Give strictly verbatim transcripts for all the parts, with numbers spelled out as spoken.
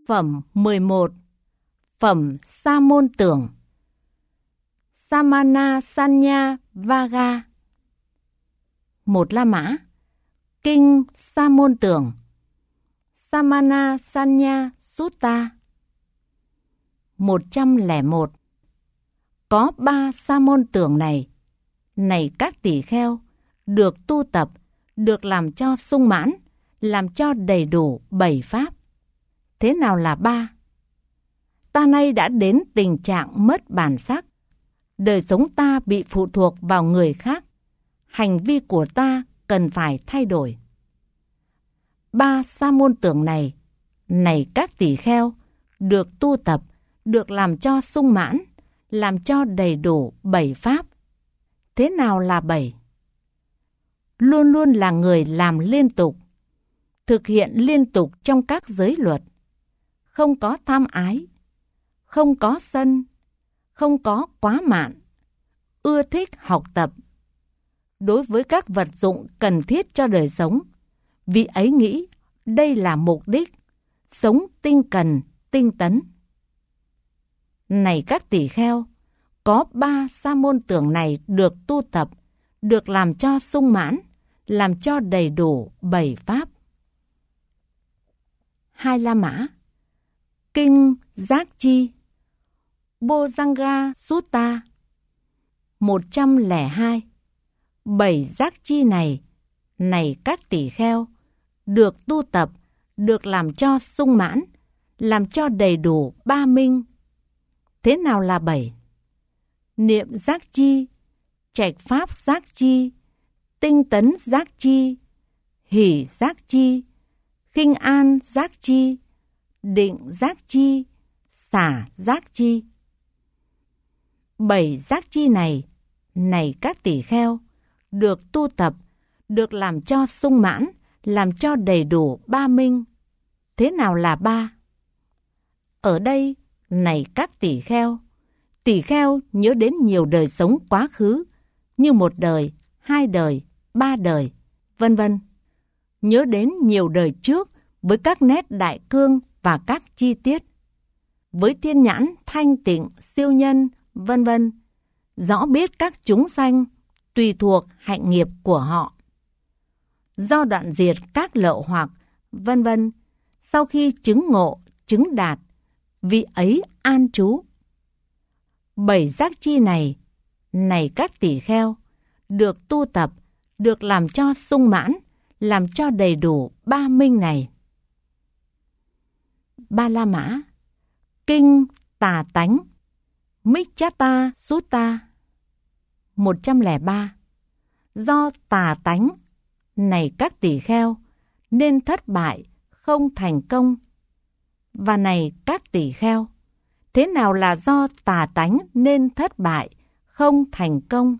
Phẩm mười một. Phẩm Sa môn tưởng. Samana Sanya Vaga. Một La Mã. Kinh Sa môn tưởng. Samana Sanya Sutta. Một trăm lẻ một. Có ba sa môn tưởng này, này các tỳ kheo, được tu tập, được làm cho sung mãn, làm cho đầy đủ bảy pháp. Thế nào là ba? Ta nay đã đến tình trạng mất bản sắc. Đời sống ta bị phụ thuộc vào người khác. Hành vi của ta cần phải thay đổi. Ba sa môn tưởng này, này các tỳ kheo, được tu tập, được làm cho sung mãn, làm cho đầy đủ bảy pháp. Thế nào là bảy? Luôn luôn là người làm liên tục, thực hiện liên tục trong các giới luật, không có tham ái, không có sân, không có quá mạn, ưa thích học tập. Đối với các vật dụng cần thiết cho đời sống, vị ấy nghĩ đây là mục đích, sống tinh cần, tinh tấn. Này các tỳ kheo, có ba sa môn tưởng này được tu tập, được làm cho sung mãn, làm cho đầy đủ bảy pháp. Hai La Mã. Kinh Giác Chi. Bojjhanga Sutta. Một trăm lẻ hai. Bảy giác chi này, này các tỳ kheo, được tu tập, được làm cho sung mãn, làm cho đầy đủ ba minh. Thế nào là bảy? Niệm giác chi, trạch pháp giác chi, tinh tấn giác chi, hỷ giác chi, khinh an giác chi, định giác chi, xả giác chi. Bảy giác chi này, này các tỳ kheo, được tu tập, được làm cho sung mãn, làm cho đầy đủ ba minh. Thế nào là ba? Ở đây, này các tỳ kheo, tỳ kheo nhớ đến nhiều đời sống quá khứ, như một đời, hai đời, ba đời, vân vân. Nhớ đến nhiều đời trước với các nét đại cương và các chi tiết, với thiên nhãn thanh tịnh siêu nhân, vân vân, rõ biết các chúng sanh tùy thuộc hạnh nghiệp của họ. Do đoạn diệt các lậu hoặc, vân vân, sau khi chứng ngộ, chứng đạt, vị ấy an trú. Bảy giác chi này, này các tỳ kheo, được tu tập, được làm cho sung mãn, làm cho đầy đủ ba minh này. Ba La Mã. Kinh Tà Tánh. Miccata Sutta. Một trăm lẻ ba. Do tà tánh, này các tỳ kheo, nên thất bại, không thành công. Và này các tỳ kheo, thế nào là do tà tánh nên thất bại, không thành công?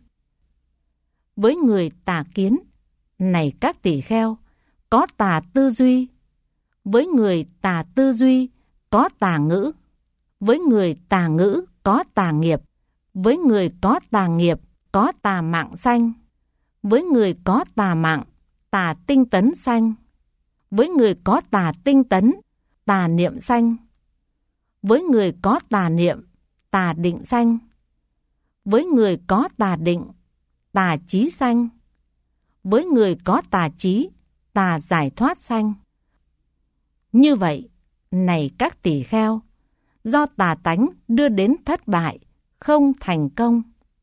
Với người tà kiến, này các tỳ kheo, có tà tư duy. Với người tà tư duy, có tà ngữ. Với người tà ngữ, có tà nghiệp. Với người có tà nghiệp, có tà mạng sanh. Với người có tà mạng, tà tinh tấn sanh. Với người có tà tinh tấn, tà niệm sanh. Với người có tà niệm, tà định sanh. Với người có tà định, tà trí sanh. Với người có tà trí, tà giải thoát sanh. Như vậy, này các tỳ kheo, do tà tánh đưa đến thất bại, không thành công.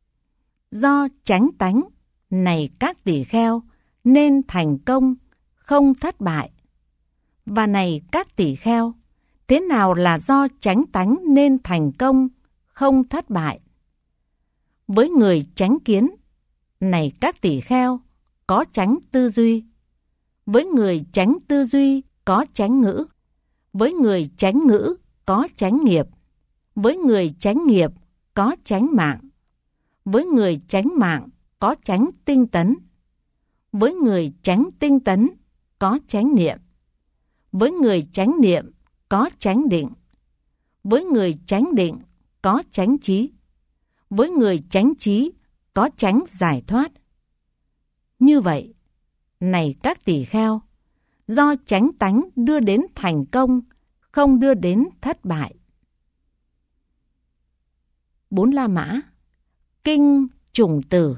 Do chánh tánh, này các tỳ kheo, nên thành công, không thất bại. Và này các tỳ kheo, thế nào là do chánh tánh nên thành công, không thất bại? Với người chánh kiến, này các tỳ kheo, có chánh tư duy. Với người chánh tư duy, có chánh ngữ. Với người chánh ngữ, có chánh nghiệp. Với người chánh nghiệp, có chánh mạng. Với người chánh mạng, có chánh tinh tấn. Với người chánh tinh tấn, có chánh niệm. Với người chánh niệm, có chánh định. Với người chánh định, có chánh trí. Với người chánh trí, có chánh giải thoát. Như vậy, này các tỳ kheo, do chánh tánh đưa đến thành công, không đưa đến thất bại. Bốn La Mã. Kinh Chủng Tử.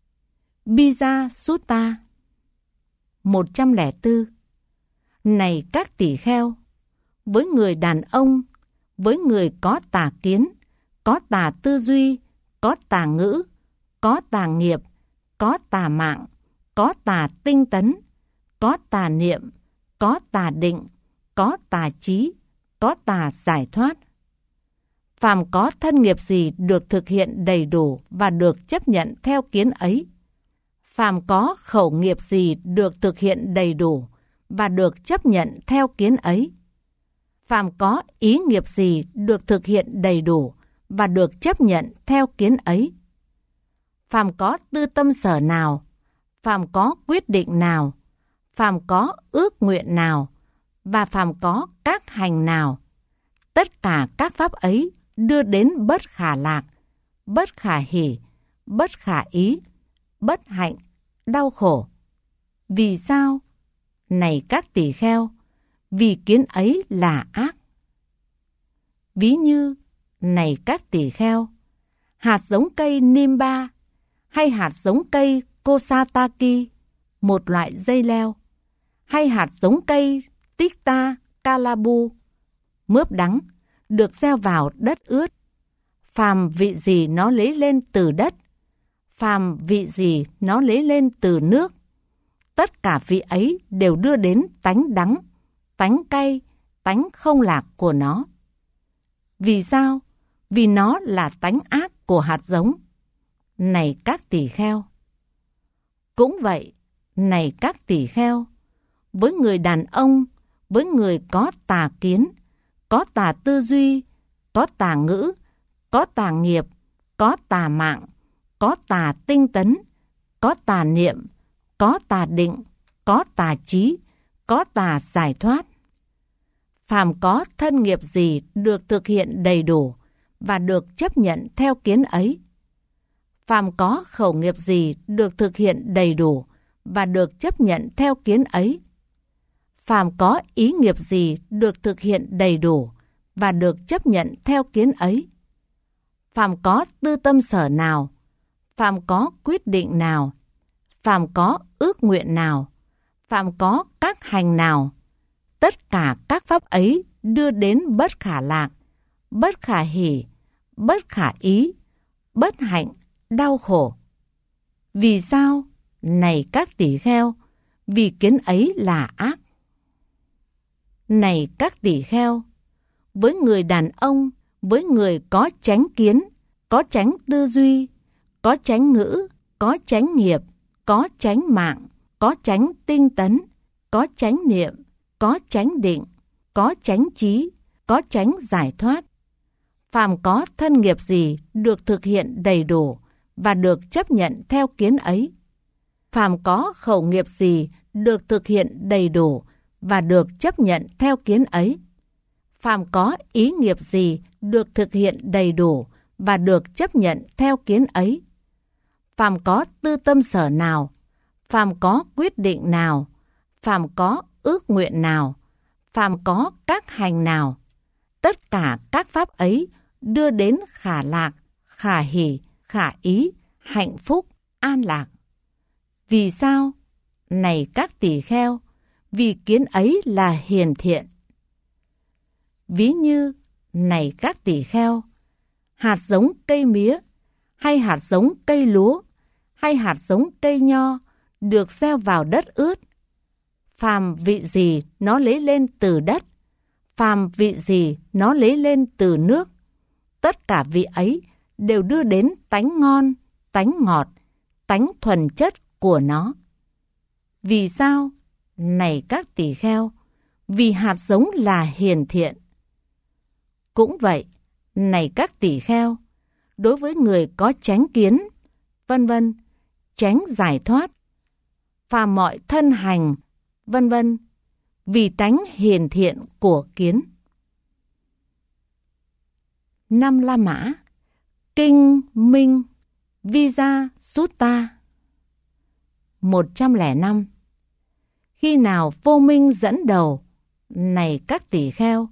Bija Sutta. một trăm lẻ bốn. Này các tỷ kheo, với người đàn ông, với người có tà kiến, có tà tư duy, có tà ngữ, có tà nghiệp, có tà mạng, có tà tinh tấn, có tà niệm, có tà định, có tà trí, có tà giải thoát. Phàm có thân nghiệp gì được thực hiện đầy đủ và được chấp nhận theo kiến ấy. Phàm có khẩu nghiệp gì được thực hiện đầy đủ và được chấp nhận theo kiến ấy. Phàm có ý nghiệp gì được thực hiện đầy đủ và được chấp nhận theo kiến ấy. Phàm có tư tâm sở nào, phàm có quyết định nào, phàm có ước nguyện nào, và phàm có các hành nào, tất cả các pháp ấy đưa đến bất khả lạc, bất khả hỷ, bất khả ý, bất hạnh, đau khổ. Vì sao? Này các tỷ kheo, vì kiến ấy là ác. Ví như, này các tỷ kheo, hạt giống cây Nimba hay hạt giống cây Kosataki, một loại dây leo, hay hạt giống cây Tikta Kalabu, mướp đắng, được gieo vào đất ướt. Phàm vị gì nó lấy lên từ đất, phàm vị gì nó lấy lên từ nước, tất cả vị ấy đều đưa đến tánh đắng, tánh cay, tánh không lạc của nó. Vì sao? Vì nó là tánh ác của hạt giống. Này các tỷ kheo. Cũng vậy, này các tỷ kheo, với người đàn ông, với người có tà kiến, có tà tư duy, có tà ngữ, có tà nghiệp, có tà mạng, có tà tinh tấn, có tà niệm, có tà định, có tà trí, có tà giải thoát. Phàm có thân nghiệp gì được thực hiện đầy đủ và được chấp nhận theo kiến ấy. Phàm có khẩu nghiệp gì được thực hiện đầy đủ và được chấp nhận theo kiến ấy. Phàm có ý nghiệp gì được thực hiện đầy đủ và được chấp nhận theo kiến ấy. Phàm có tư tâm sở nào, phàm có quyết định nào, phàm có ước nguyện nào, phàm có các hành nào, tất cả các pháp ấy đưa đến bất khả lạc, bất khả hỷ, bất khả ý, bất hạnh, đau khổ. Vì sao? Này các tỷ kheo, vì kiến ấy là ác. Này các tỷ kheo, với người đàn ông, với người có chánh kiến, có chánh tư duy, có chánh ngữ, có chánh nghiệp, có chánh mạng, có chánh tinh tấn, có chánh niệm, có chánh định, có chánh trí, có chánh giải thoát. Phàm có thân nghiệp gì được thực hiện đầy đủ và được chấp nhận theo kiến ấy. Phàm có khẩu nghiệp gì được thực hiện đầy đủ và được chấp nhận theo kiến ấy. Phàm có ý nghiệp gì được thực hiện đầy đủ và được chấp nhận theo kiến ấy. Phàm có tư tâm sở nào, phàm có quyết định nào, phàm có ước nguyện nào, phàm có các hành nào, tất cả các pháp ấy đưa đến khả lạc, khả hỷ, khả ý, hạnh phúc, an lạc. Vì sao? Này các tỷ kheo, vì kiến ấy là hiền thiện. Ví như, này các tỷ kheo, hạt giống cây mía, hay hạt giống cây lúa, hay hạt giống cây nho được gieo vào đất ướt. Phàm vị gì nó lấy lên từ đất, phàm vị gì nó lấy lên từ nước, tất cả vị ấy đều đưa đến tánh ngon, tánh ngọt, tánh thuần chất của nó. Vì sao? Này các tỷ kheo, vì hạt giống là hiền thiện. Cũng vậy, này các tỷ kheo, đối với người có chánh kiến, vân vân, chánh giải thoát, phàm mọi thân hành, vân vân, vì tánh hiền thiện của kiến. Năm La Mã. Kinh Minh. Bija Sutta. một trăm lẻ năm. Khi nào vô minh dẫn đầu, này các tỷ kheo,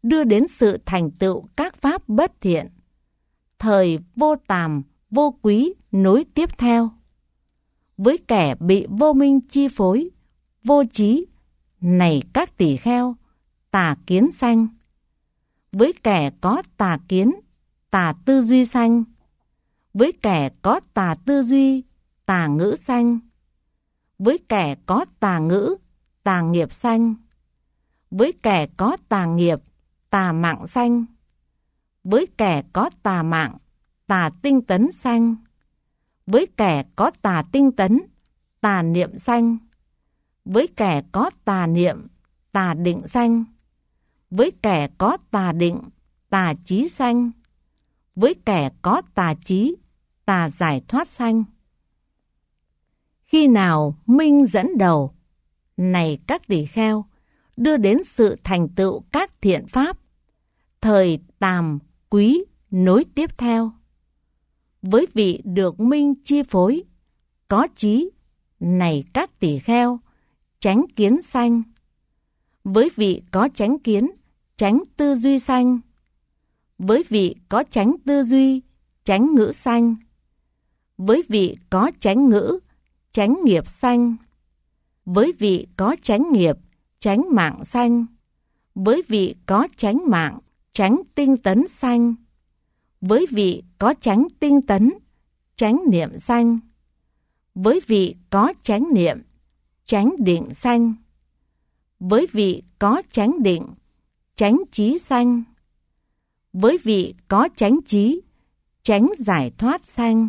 đưa đến sự thành tựu các pháp bất thiện. Thời vô tàm, vô quý nối tiếp theo. Với kẻ bị vô minh chi phối, vô trí, này các tỳ kheo, tà kiến sanh. Với kẻ có tà kiến, tà tư duy sanh. Với kẻ có tà tư duy, tà ngữ sanh. Với kẻ có tà ngữ, tà nghiệp sanh. Với kẻ có tà nghiệp, tà mạng sanh. Với kẻ có tà mạng, tà tinh tấn sanh. Với kẻ có tà tinh tấn, tà niệm sanh. Với kẻ có tà niệm, tà định sanh. Với kẻ có tà định, tà trí sanh. Với kẻ có tà trí, tà giải thoát sanh. Khi nào minh dẫn đầu, này các tỳ kheo, đưa đến sự thành tựu các thiện pháp, thời tàm quý nối tiếp theo. Với vị được minh chi phối, có trí, này các tỳ kheo, chánh kiến sanh. Với vị có chánh kiến, chánh tư duy sanh. Với vị có chánh tư duy, chánh ngữ sanh. Với vị có chánh ngữ, chánh nghiệp sanh. Với vị có chánh nghiệp, chánh mạng sanh. Với vị có chánh mạng, chánh tinh tấn sanh. Với vị có chánh tinh tấn, chánh niệm sanh. Với vị có chánh niệm, chánh định sanh. Với vị có chánh định, chánh trí sanh. Với vị có chánh trí, chánh giải thoát sanh.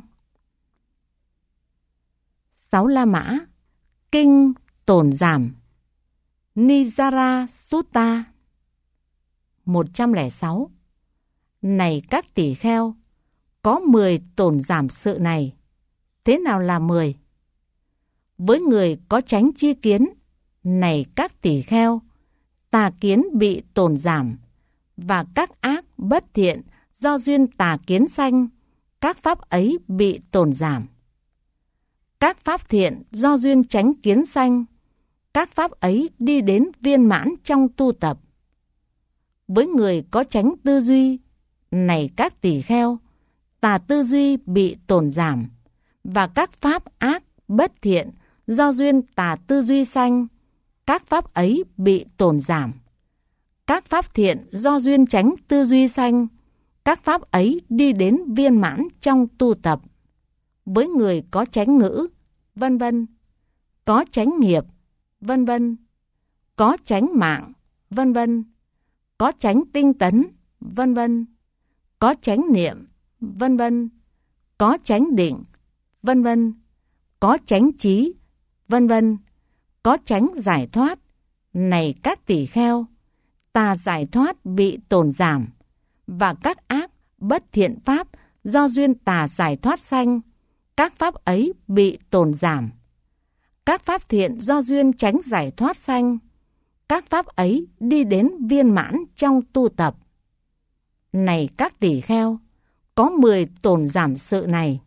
Sáu La Mã, Kinh Tổn Giảm, Nijara Sutta. một trăm lẻ sáu. Này các tỳ kheo, có mười tổn giảm sự này. Thế nào là mười? Với người có chánh chi kiến, này các tỳ kheo, tà kiến bị tổn giảm, và các ác bất thiện do duyên tà kiến sanh, các pháp ấy bị tổn giảm. Các pháp thiện do duyên chánh kiến sanh, các pháp ấy đi đến viên mãn trong tu tập. Với người có chánh tư duy, này các tỳ kheo, tà tư duy bị tổn giảm, và các pháp ác bất thiện do duyên tà tư duy sanh, các pháp ấy bị tổn giảm. Các pháp thiện do duyên chánh tư duy sanh, các pháp ấy đi đến viên mãn trong tu tập. Với người có chánh ngữ, vân vân, có chánh nghiệp, vân vân, có chánh mạng, vân vân, có chánh tinh tấn, vân vân, có chánh niệm, vân vân, có chánh định, vân vân, có chánh trí, vân vân, có chánh giải thoát. Này các tỳ kheo, tà giải thoát bị tổn giảm, và các ác bất thiện pháp do duyên tà giải thoát sanh, các pháp ấy bị tổn giảm. Các pháp thiện do duyên chánh giải thoát sanh, các pháp ấy đi đến viên mãn trong tu tập. Này các tỳ kheo, có mười tổn giảm sự này.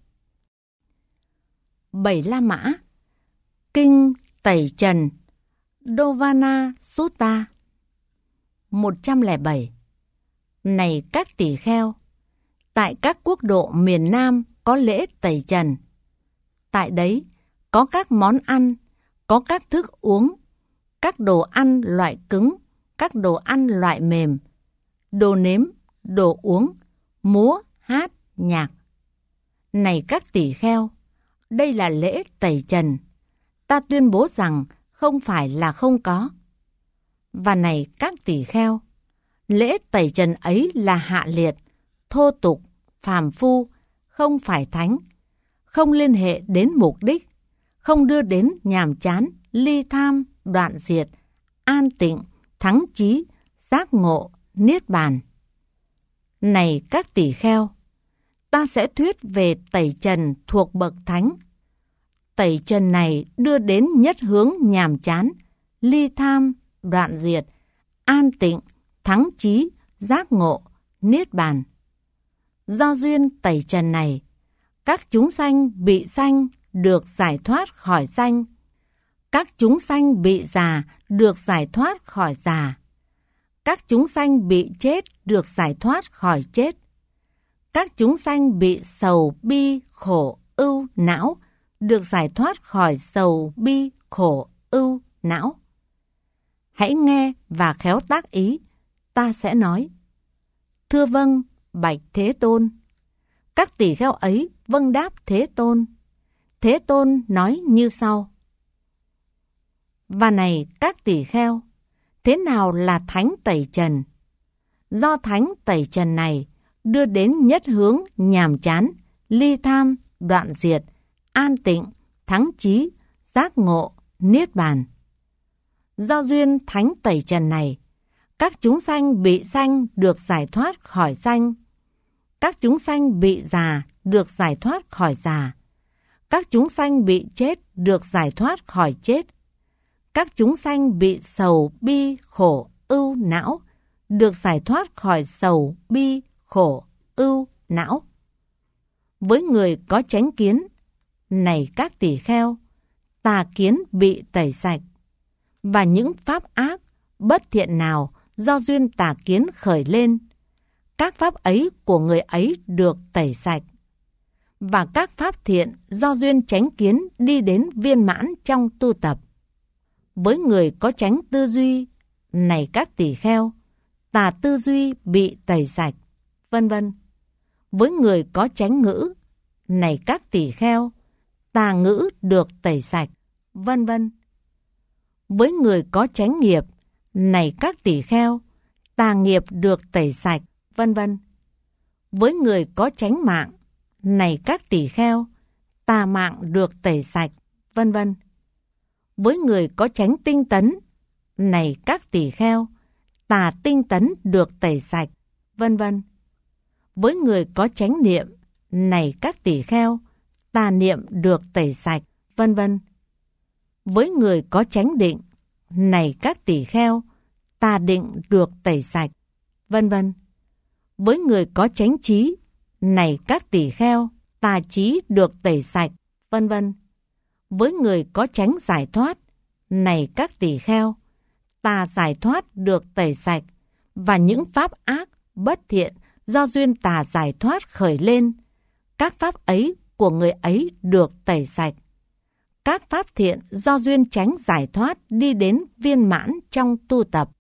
Bảy La Mã, Kinh Tẩy Trần, Dovana Sutta. một trăm lẻ bảy. Này các tỳ kheo, tại các quốc độ miền Nam có lễ tẩy trần. Tại đấy có các món ăn, có các thức uống, các đồ ăn loại cứng, các đồ ăn loại mềm, đồ nếm, đồ uống, múa, hát, nhạc. Này các tỳ kheo, đây là lễ tẩy trần. Ta tuyên bố rằng không phải là không có. Và này các tỳ kheo, lễ tẩy trần ấy là hạ liệt, thô tục, phàm phu, không phải thánh, không liên hệ đến mục đích, không đưa đến nhàm chán, ly tham, đoạn diệt, an tịnh, thắng trí, giác ngộ, niết bàn. Này các tỳ kheo, ta sẽ thuyết về tẩy trần thuộc bậc thánh. Tẩy trần này đưa đến nhất hướng nhàm chán, ly tham, đoạn diệt, an tịnh, thắng trí, giác ngộ, niết bàn. Do duyên tẩy trần này, các chúng sanh bị sanh được giải thoát khỏi sanh. Các chúng sanh bị già được giải thoát khỏi già. Các chúng sanh bị chết được giải thoát khỏi chết. Các chúng sanh bị sầu bi khổ ưu não được giải thoát khỏi sầu bi khổ ưu não. Hãy nghe và khéo tác ý, ta sẽ nói. Thưa vâng, bạch Thế Tôn. Các tỳ kheo ấy vâng đáp Thế Tôn. Thế Tôn nói như sau. Và này các tỳ kheo, thế nào là thánh tẩy trần? Do thánh tẩy trần này đưa đến nhất hướng nhàm chán, ly tham, đoạn diệt, an tịnh, thắng trí, giác ngộ, niết bàn. Do duyên thánh tẩy trần này, các chúng sanh bị sanh được giải thoát khỏi sanh. Các chúng sanh bị già được giải thoát khỏi già. Các chúng sanh bị chết được giải thoát khỏi chết. Các chúng sanh bị sầu bi khổ ưu não được giải thoát khỏi sầu bi khổ ưu não. Với người có chánh kiến, này các tỳ kheo, tà kiến bị tẩy sạch, và những pháp ác, bất thiện nào do duyên tà kiến khởi lên, các pháp ấy của người ấy được tẩy sạch, và các pháp thiện do duyên chánh kiến đi đến viên mãn trong tu tập. Với người có chánh tư duy, này các tỳ kheo, tà tư duy bị tẩy sạch, vân vân. Với người có chánh ngữ, này các tỳ kheo, tà ngữ được tẩy sạch, vân vân. Với người có chánh nghiệp, này các tỳ kheo, tà nghiệp được tẩy sạch, vân vân. Với người có chánh mạng, này các tỳ kheo, tà mạng được tẩy sạch, vân vân. Với người có chánh tinh tấn, này các tỳ kheo, tà tinh tấn được tẩy sạch, vân vân. Với người có chánh niệm, này các tỳ kheo, tà niệm được tẩy sạch, vân vân. Với người có chánh định, này các tỳ kheo, tà định được tẩy sạch, vân vân. Với người có chánh trí, này các tỳ kheo, tà trí được tẩy sạch, vân vân. Với người có chánh giải thoát, này các tỳ kheo, tà giải thoát được tẩy sạch, và những pháp ác, bất thiện do duyên tà giải thoát khởi lên, các pháp ấy của người ấy được tẩy sạch. Các pháp thiện do duyên chánh giải thoát đi đến viên mãn trong tu tập.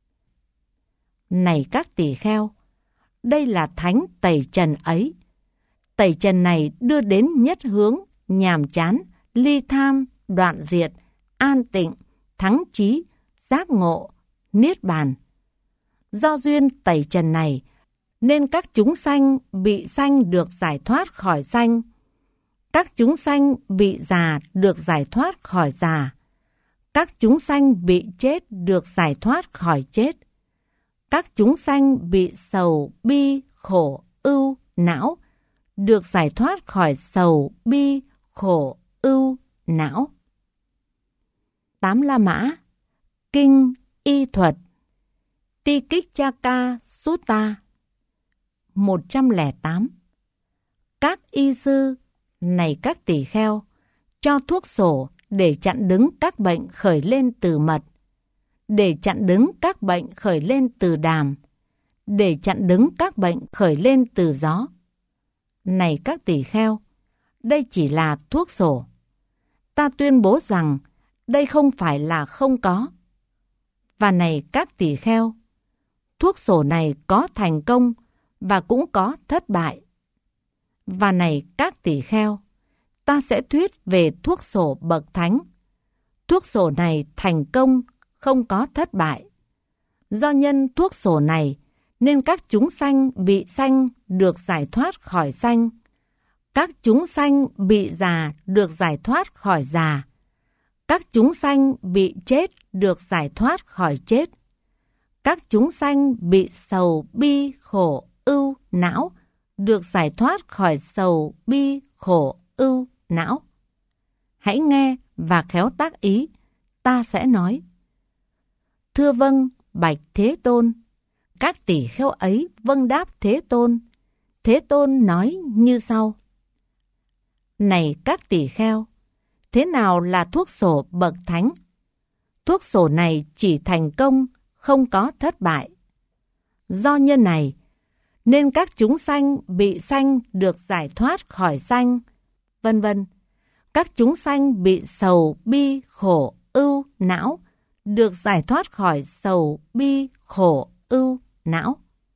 Này các tỳ kheo, đây là thánh tẩy trần ấy. Tẩy trần này đưa đến nhất hướng, nhàm chán, ly tham, đoạn diệt, an tịnh, thắng trí, giác ngộ, niết bàn. Do duyên tẩy trần này, nên các chúng sanh bị sanh được giải thoát khỏi sanh. Các chúng sanh bị già được giải thoát khỏi già. Các chúng sanh bị chết được giải thoát khỏi chết. Các chúng sanh bị sầu, bi, khổ, ưu, não được giải thoát khỏi sầu, bi, khổ, ưu, não. Tám La Mã, Kinh Y Thuật, Tikicchaka Sutta, một trăm lẻ tám. Các y sư, này các tỳ kheo, cho thuốc sổ để chặn đứng các bệnh khởi lên từ mật, để chặn đứng các bệnh khởi lên từ đàm, để chặn đứng các bệnh khởi lên từ gió. Này các tỳ kheo, đây chỉ là thuốc sổ. Ta tuyên bố rằng đây không phải là không có. Và này các tỳ kheo, thuốc sổ này có thành công và cũng có thất bại. Và này các tỳ kheo, ta sẽ thuyết về thuốc sổ bậc thánh. Thuốc sổ này thành công, không có thất bại. Do nhân thuốc sổ này, nên các chúng sanh bị sanh được giải thoát khỏi sanh. Các chúng sanh bị già được giải thoát khỏi già. Các chúng sanh bị chết được giải thoát khỏi chết. Các chúng sanh bị sầu, bi, khổ, ưu, não được giải thoát khỏi sầu, bi, khổ, ưu, não. Hãy nghe và khéo tác ý, ta sẽ nói. Thưa vâng, bạch Thế Tôn. Các tỷ kheo ấy vâng đáp Thế Tôn. Thế Tôn nói như sau. Này các tỷ kheo, thế nào là thuốc sổ bậc thánh? Thuốc sổ này chỉ thành công, không có thất bại. Do nhân này, nên các chúng sanh bị sanh được giải thoát khỏi sanh, vân vân. Các chúng sanh bị sầu, bi, khổ, ưu, não được giải thoát khỏi sầu, bi, khổ, ưu, não.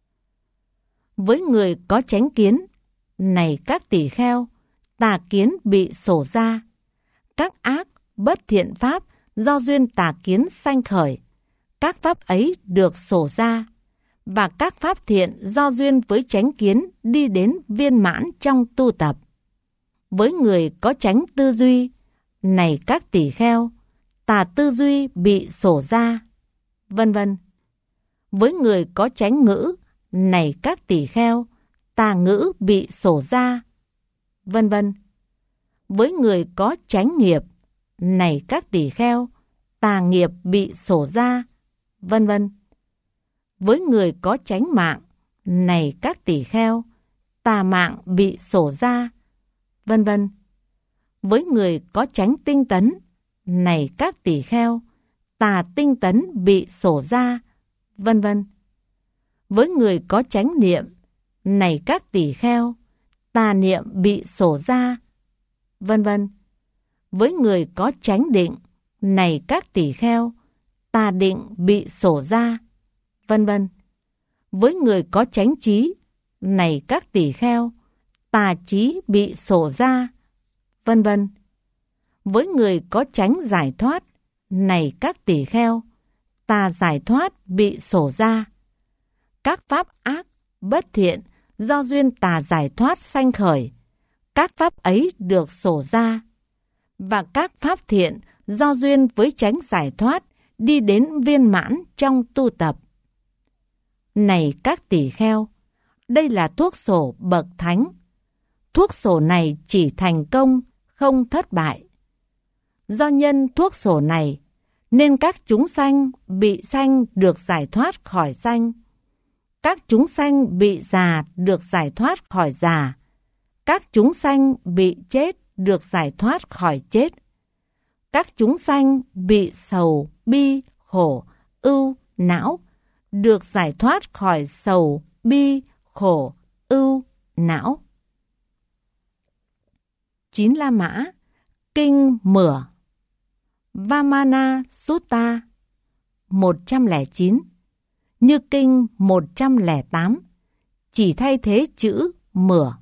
Với người có chánh kiến, này các tỳ kheo, tà kiến bị sổ ra. Các ác, bất thiện pháp do duyên tà kiến sanh khởi, các pháp ấy được sổ ra, và các pháp thiện do duyên với chánh kiến đi đến viên mãn trong tu tập. Với người có chánh tư duy, này các tỳ kheo, tà tư duy bị sổ ra, vân vân. Với người có chánh ngữ, này các tỳ kheo, tà ngữ bị sổ ra, vân vân. Với người có chánh nghiệp, này các tỳ kheo, tà nghiệp bị sổ ra, vân vân. Với người có chánh mạng, này các tỳ kheo, tà mạng bị sổ ra, vân vân. Với người có chánh tinh tấn, này các tỳ kheo, tà tinh tấn bị sổ ra, vân vân. Với người có chánh niệm, này các tỳ kheo, tà niệm bị sổ ra, vân vân. Với người có chánh định, này các tỳ kheo, tà định bị sổ ra, vân vân. Với người có chánh trí, này các tỳ kheo, tà trí bị sổ ra, vân vân. Với người có chánh giải thoát, này các tỳ kheo, tà giải thoát bị sổ ra. Các pháp ác, bất thiện do duyên tà giải thoát sanh khởi, các pháp ấy được sổ ra, và các pháp thiện do duyên với chánh giải thoát đi đến viên mãn trong tu tập. Này các tỳ kheo, đây là thuốc sổ bậc thánh. Thuốc sổ này chỉ thành công, không thất bại. Do nhân thuốc sổ này, nên các chúng sanh bị sanh được giải thoát khỏi sanh. Các chúng sanh bị già được giải thoát khỏi già. Các chúng sanh bị chết được giải thoát khỏi chết. Các chúng sanh bị sầu, bi, khổ, ưu, não được giải thoát khỏi sầu, bi, khổ, ưu, não. Chín La Mã, Kinh Mửa, Vamana Sutta, một trăm lẻ chín, như Kinh một trăm lẻ tám, chỉ thay thế chữ Mửa.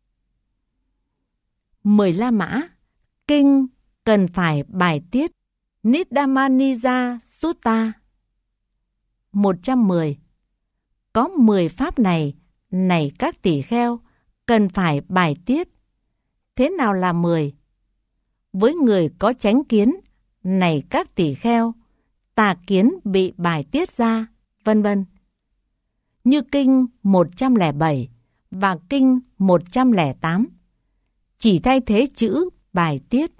Mười La Mã, Kinh cần phải bài tiết Niddamanija Sutta, một trăm mười. Có mười pháp này, này các tỳ kheo, cần phải bài tiết. Thế nào là mười? Với người có chánh kiến, này các tỳ kheo, tà kiến bị bài tiết ra, vân vân. Như Kinh một trăm lẻ bảy và Kinh một trăm lẻ tám, chỉ thay thế chữ bài tiết.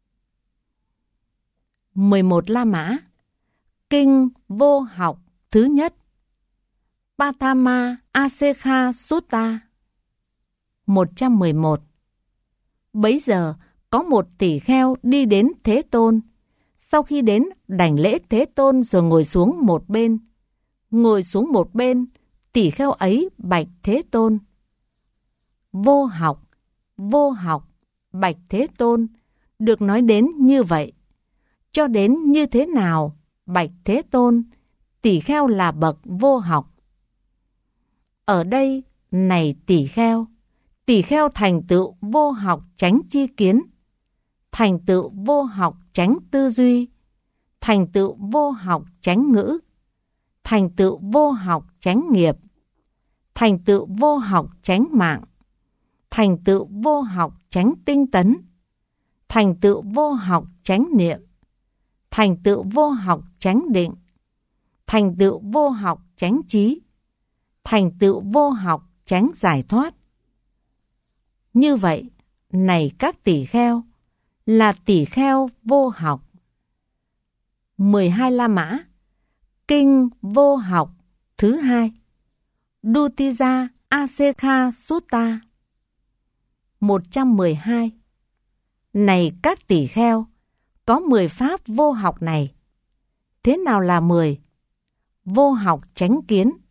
Mười một La Mã, Kinh Vô Học thứ nhất, Patama Asekha Sutta, một trăm mười một. Bấy giờ có một tỷ kheo đi đến Thế Tôn. Sau khi đến đảnh lễ Thế Tôn rồi ngồi xuống một bên. Ngồi xuống một bên, tỷ kheo ấy bạch Thế Tôn: Vô học, vô học, bạch Thế Tôn, được nói đến như vậy. Cho đến như thế nào, bạch Thế Tôn, tỷ kheo là bậc vô học? Ở đây, này tỷ kheo, tỷ kheo thành tựu vô học chánh chi kiến, thành tựu vô học chánh tư duy, thành tựu vô học chánh ngữ, thành tựu vô học chánh nghiệp, thành tựu vô học chánh mạng, thành tựu vô học chánh tinh tấn, thành tựu vô học chánh niệm, thành tựu vô học chánh định, thành tựu vô học chánh trí, thành tựu vô học chánh giải thoát. Như vậy, này các tỷ kheo, là tỷ kheo vô học. Mười hai La Mã, Kinh Vô Học thứ hai, Dutija Asekha Sutta, một trăm mười hai. Này các tỷ kheo, có mười pháp vô học này. Thế nào là mười? Vô học chánh kiến,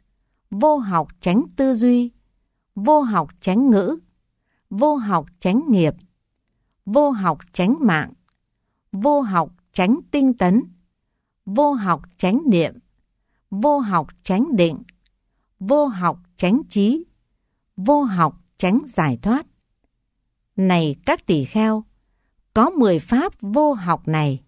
vô học chánh tư duy, vô học chánh ngữ, vô học chánh nghiệp, vô học chánh mạng, vô học chánh tinh tấn, vô học chánh niệm, vô học chánh định, vô học chánh trí, vô học chánh giải thoát. Này các tỳ kheo, có mười pháp vô học này,